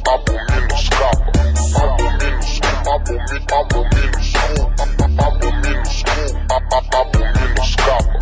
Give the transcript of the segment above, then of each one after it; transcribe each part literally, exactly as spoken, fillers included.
abomina escapa, abomina escapa, abomina escapa, abomina escapa, abomina escapa.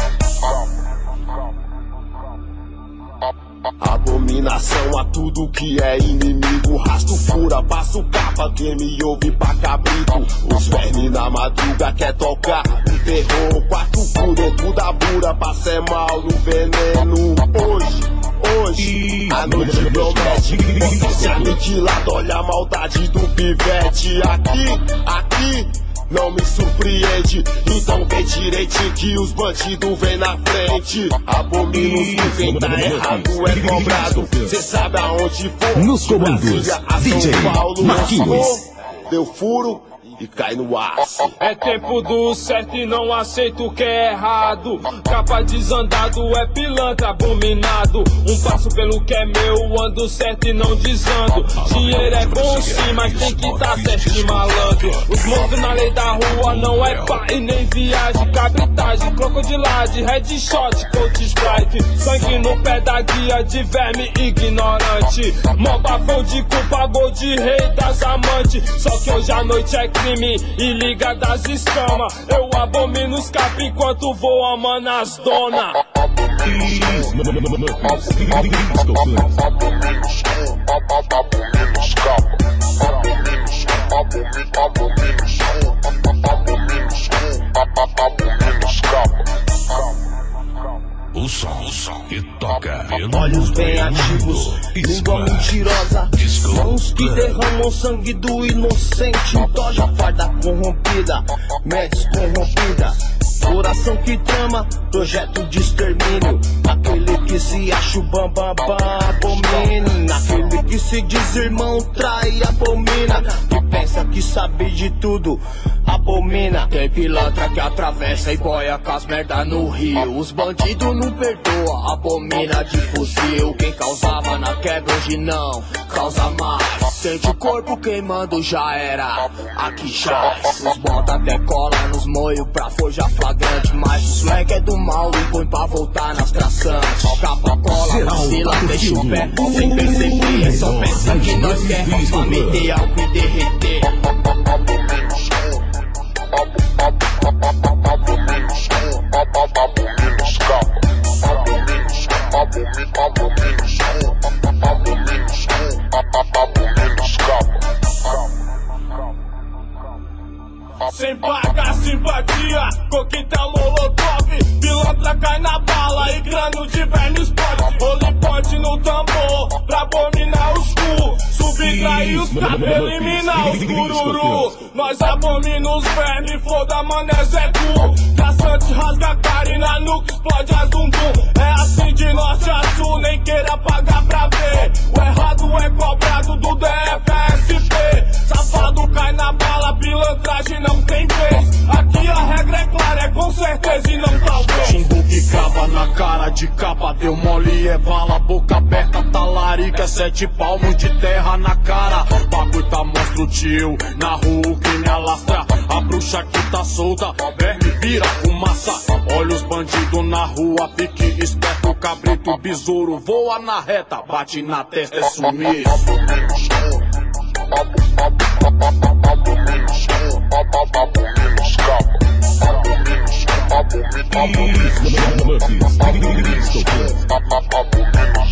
Abominação a tudo que é inimigo. Rasto fura, passo capa, quem me ouve pra cabrito. Os vermes na madruga quer tocar o terror. Quatro por dentro da bura pra ser mal no veneno. Hoje, hoje, a noite promete potência aniquilada, olha a maldade do pivete. Aqui, aqui não me surpreende, então vem direitinho que os bandidos vem na frente. Abominos que quem tá errado é cobrado. Cê sabe aonde for. Nos comandos, D J Marquinhos. Deu furo e cai no aço. É tempo do certo e não aceito o que é errado. Capa desandado é pilantra abominado. Um passo pelo que é meu, ando certo e não desando. Dinheiro é bom sim, mas tem que tá certo e malandro. Os monstros na lei da rua não é pá e nem viagem. Cabritagem, crocodilagem, headshot, coach strike. Sangue no pé da guia de verme ignorante. Mó bafão de culpa, gol de rei das amantes. Só que hoje a noite é crime e liga das escamas. Eu abomino os cap enquanto vou amando as dona. O som, o som que toca. Olhos bem ativos, língua mentirosa, mãos que derramam sangue do inocente. Toja farda corrompida, mentes corrompida, coração que trama, projeto de extermínio. Aquele que se acha o bambambam, bam, bam, abomina. Aquele que se diz irmão, trai, abomina. Que pensa que sabe de tudo, abomina. Tem pilantra que atravessa e boia com as merda no rio. Os bandidos não perdoa, abomina de fuzil. Quem causava na quebra hoje não causa mais. Sente o corpo queimando, já era. Aqui já os bota até cola nos moios pra forjar flagrante. Mas os leque é do mal e põe pra voltar nas traçantes. Capa, cola, vacila, deixa o pé sem perceber. Só pensa que nós quer pra meter álcool e derreter. Sem pagar simpatia, coquetel molotov, pilantra cai na bala e grano de verme explode. Olipote no tambor pra abominar os cu, subtrair os cabos, eliminar os cururu. Nós abomina os vermes, foda mané Zé Tu. Traçante rasga a cara e na nuca explode a zumbum. É assim de norte a sul, nem queira pagar pra ver. O errado é cobrado do D F S P. Safado cai na bala, pilantragem não tem vez. Aqui a regra é clara, é com certeza e não talvez. Chumbo que crava na cara de capa, deu mole é bala, boca aberta, talarica, é sete palmos de terra na cara. Bagulho tá monstro tio, na rua que me alastra. A bruxa que tá solta, verme vira fumaça. Olha os bandidos na rua, pique esperto, cabrito, besouro. Voa na reta, bate na testa, é sumir. Abomina